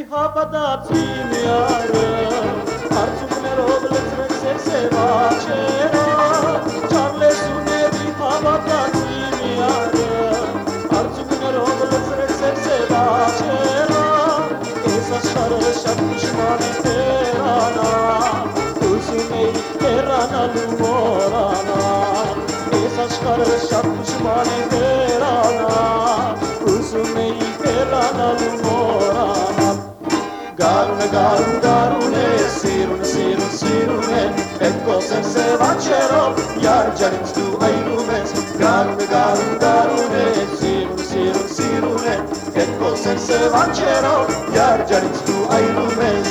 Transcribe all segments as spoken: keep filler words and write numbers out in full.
habadati miară, Arțucne robles rexer se vacera, Charle sune di habadati miară, Arțucne robles rexer se vacera, Esa șară șaptishmane terana, Usumei terana lumorana, Esa șară șaptishmane terana, Usumei terana lumorana. Garune, garune, garune, sirune, sirune, sirune, et cosem se vacero, iar giarinți tu ai lumesc. Garune, garune, garune, sirune, sirune, sirune, et cosem se vacero, iar giarinți tu ai lumesc.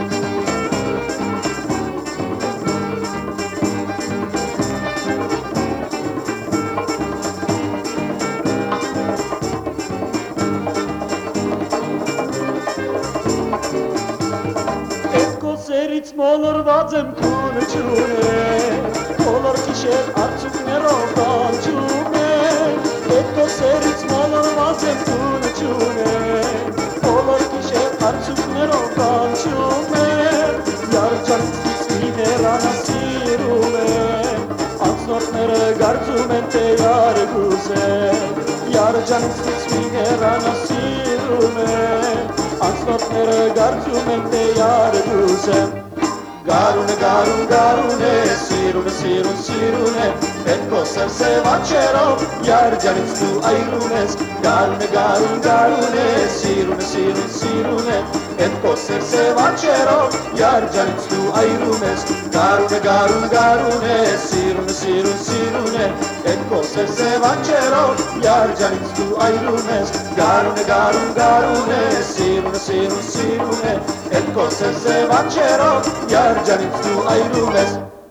Սերից մոլորված եմ քունչունե, Բոլոր գիշեր արցուկներով կանչում եմ, Հետո սերից մոլորված եմ քունչունե, Բոլոր գիշեր արցուկներով կանչում եմ, Յարջանցից մի հերանա սիրում եմ, Անցնորդները գարձում են թե յարգուս եմ, Յարջանցից մի հերանա սիրում եմ, Անցնորդները գարձում են թե յարգուս եմ։ Garune, garune, garune, sirune, sirune, sirune, et cosem se vacero, iar giarinți tu ai lumesc. Garune, garune, garune, sirune, sirune, sirune, et cosem se vacero, iar giarinți tu ai lumesc. Garune, garune, garune, sirune, sirune, sirune, et cosem se vacero, iar giarinți tu ai lumesc. Garune, garune, garune, sirune, sirune, sirune, et cosem se vacero, iar giarinți tu ai lumesc.